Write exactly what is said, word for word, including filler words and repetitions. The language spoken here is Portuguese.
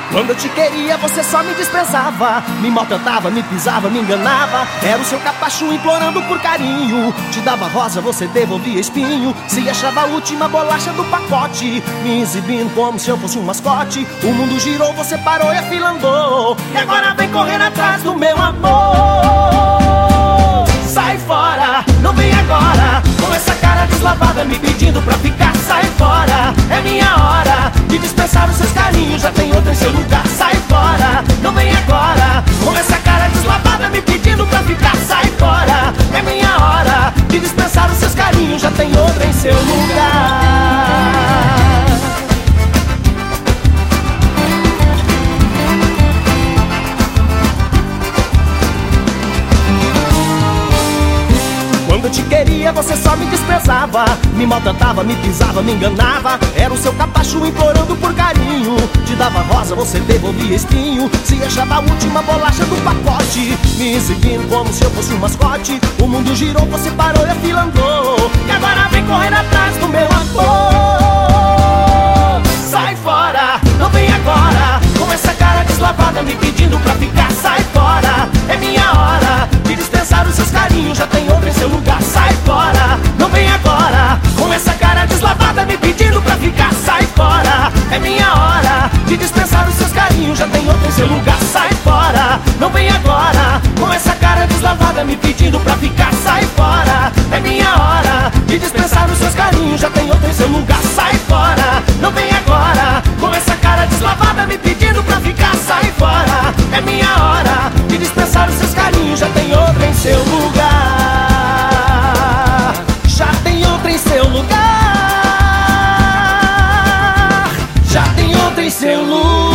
Quando eu te queria, você só me desprezava, me maltratava, me pisava, me enganava. Era o seu capacho implorando por carinho. Te dava rosa, você devolvia espinho. Se achava a última bolacha do pacote, me exibindo como se eu fosse um mascote. O mundo girou, você parou e a fila andou. E agora vem correndo atrás do meu amor. Sai fora, não vem agora, com essa cara deslavada me pedindo pra ficar. Sai fora, é minha hora de dispensar os seus carinhos, já tem outra em seu lugar. Sai fora, não vem agora, com essa cara deslavada me pedindo pra ficar. Sai fora, é minha hora de dispensar os seus carinhos, já tem outra em seu lugar. Quando eu te queria, você só me desprezava, me maltratava, me pisava, me enganava. Era o seu capacho implorando por carinho. Te dava rosa, você devolvia espinho. Se achava a última bolacha do pacote, me exibindo como se eu fosse um mascote. O mundo girou, você parou e a fila andou. E agora vem correndo atrás do meu amor. Sai fora, não vem agora, com essa cara deslavada me pedindo pra ficar. Sai fora, é minha hora de dispensar os seus carinhos, já tem outra em seu lugar. Sai fora, não vem agora, com essa cara deslavada me pedindo pra ficar. Sai fora, é minha hora de dispensar os seus carinhos, já tem outra em seu lugar. Sai fora, não vem agora, com essa cara deslavada me pedindo pra ficar. Sai fora, é minha hora de dispensar os seus carinhos, já tem outra em seu lugar. Sai fora, não vem agora, com essa cara deslavada me pedindo pra ficar. Sai fora, é minha hora de dispensar os seus carinhos, já tem outra em seu lugar. Já tem outra em seu lugar. Já tem outra em seu lugar.